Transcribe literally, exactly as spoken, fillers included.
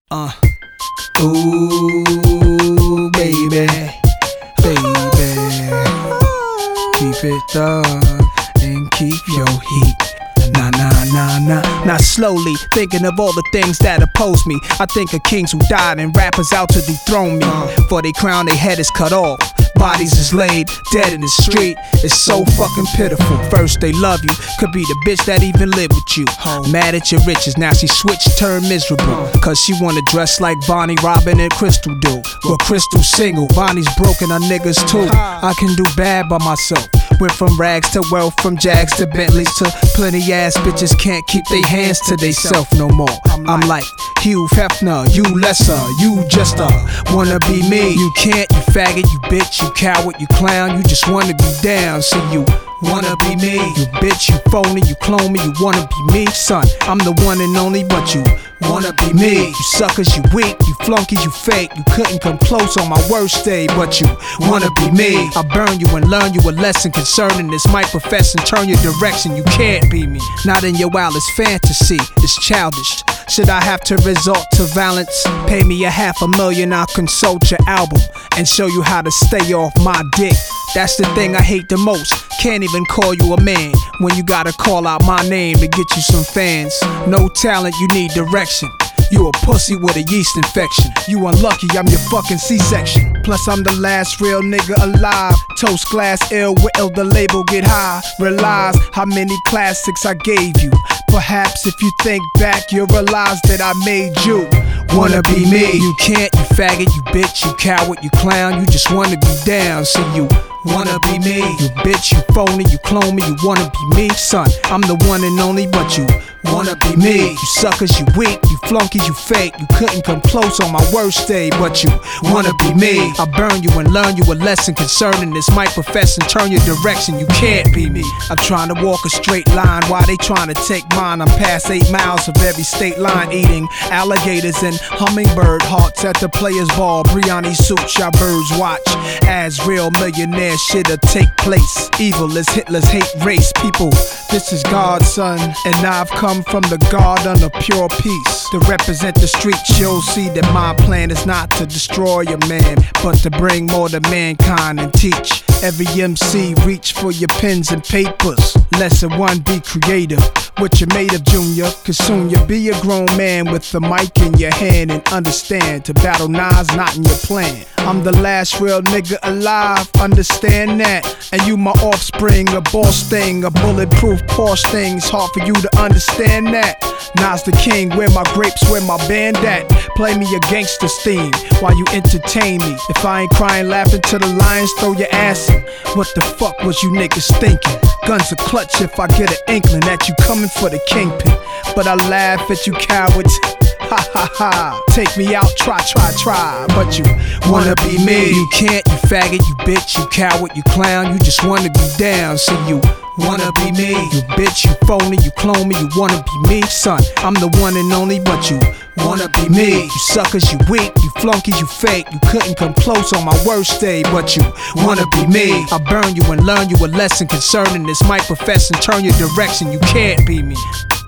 Uh, ooh, baby, baby, keep it thug and keep your heat. Nah, nah, nah, nah. Now slowly thinking of all the things that oppose me. I think of kings who died and rappers out to dethrone me. For they crown, they head is cut off. Bodies is laid dead in the street. It's so fucking pitiful. First they love you, could be the bitch that even lived with you. Mad at your riches, now she switched, turned miserable. Cause she wanna dress like Bonnie, Robin, and Crystal do. Well, Crystal's single, Bonnie's broken, her niggas too. I can do bad by myself. Went from rags to wealth, from Jags to Bentleys to plenty ass bitches can't keep their hands to they self no more. I'm like Hugh Hefner, you lesser, you just uh wanna be me. You can't, you faggot, you bitch, you coward, you clown, you just wanna be down. So you wanna be me, you bitch, you phony, you clone me, you wanna be me, son. I'm the one and only, but you wanna be me. You suckers, you weak, you flunkies, you fake. You couldn't come close on my worst day, but you wanna be me. I burn you and learn you a lesson concerning this. Might profess and turn your direction. You can't be me, not in your wildest fantasy. It's childish. Should I have to resort to violence? Pay me a half a million, I'll consult your album and show you how to stay off my dick. That's the thing I hate the most. Can't even call you a man when you gotta call out my name to get you some fans. No talent, you need direction. You a pussy with a yeast infection. You unlucky, I'm your fucking C-section. Plus I'm the last real nigga alive. Toast glass ill, will the label get high? Realize how many classics I gave you. Perhaps if you think back, you'll realize that I made you wanna be me. You can't, you faggot, you bitch, you coward, you clown. You just wanna be down, so you wanna be me. You bitch, you phony, you clone me, you wanna be me, son. I'm the one and only, but you wanna be me. You suckers, you weak, you flunkies, you fake. You couldn't come close on my worst day, but you wanna be me. I burn you and learn you a lesson concerning this. Might profess and turn your direction. You can't be me. I'm trying to walk a straight line while they trying to take mine. I'm past eight miles of every state line, eating alligators and hummingbird hearts at the players' ball. Briani suits, y'all birds watch as real millionaire shit'll take place. Evil is Hitler's hate race. People, this is God's son, and I've come from the garden of pure peace to represent the streets. You'll see that my plan is not to destroy a man, but to bring more to mankind and teach every M C reach for your pens and papers. Lesson one, be creative. What you're made of, Junior, cause soon you'll be a grown man with the mic in your hand. And understand, to battle Nas not in your plan. I'm the last real nigga alive, understand that. And you my offspring, a boss thing, a bulletproof Porsche thing. It's hard for you to understand that. Nas the king, where my grapes, where my band at? Play me a gangster's theme while you entertain me. If I ain't crying, laughing to the lions, throw your ass in. What the fuck was you niggas thinking? Guns are clutch if I get an inkling that you coming for the kingpin. But I laugh at you cowards. Ha ha ha, take me out, try, try, try. But you wanna be me. You can't, you faggot, you bitch, you coward, you clown. You just wanna be down, so you wanna be me. You bitch, you phony, you clone me, you wanna be me, son. I'm the one and only, but you wanna be me. You suckers, you weak, you flunkies, you fake. You couldn't come close on my worst day, but you wanna be me. I burn you and learn you a lesson concerning this. Might profess and turn your direction. You can't be me.